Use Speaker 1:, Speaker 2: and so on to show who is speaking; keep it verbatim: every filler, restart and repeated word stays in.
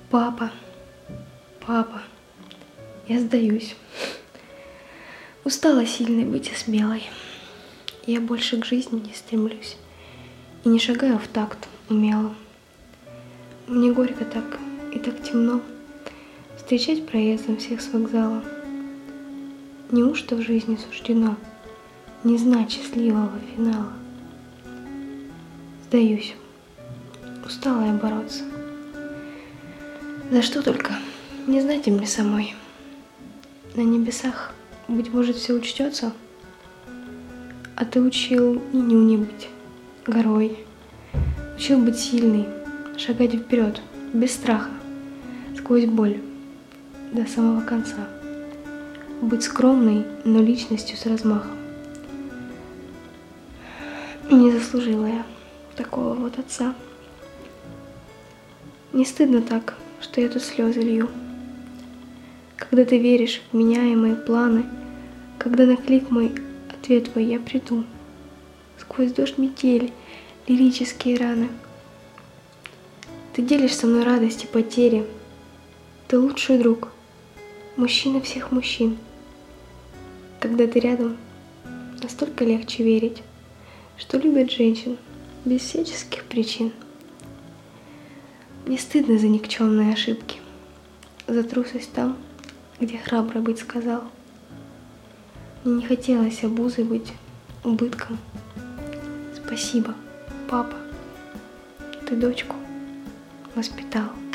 Speaker 1: Папа, папа, я сдаюсь. Устала сильной быть и смелой. Я больше к жизни не стремлюсь и не шагаю в такт умело. Мне горько так и так темно встречать проездом всех с вокзала. Неужто в жизни суждено не знать счастливого финала? Сдаюсь, устала я бороться. За что только, не знать мне самой. На небесах, быть может, все учтется, а ты учил и не быть горой, учил быть сильной, шагать вперед, без страха, сквозь боль, до самого конца, быть скромной, но личностью с размахом. Не заслужила я такого вот отца. Не стыдно так, что я тут слезы лью, когда ты веришь в меня и мои планы, когда на клик мой ответ твой я приду, сквозь дождь метели, лирические раны. Ты делишь со мной радость и потери, ты лучший друг, мужчина всех мужчин. Когда ты рядом, настолько легче верить, что любят женщин без всяческих причин. Не стыдно за никчемные ошибки, за трусость там, где храбро быть сказал. Мне не хотелось обузой быть, убытком. Спасибо, папа, ты дочку воспитал.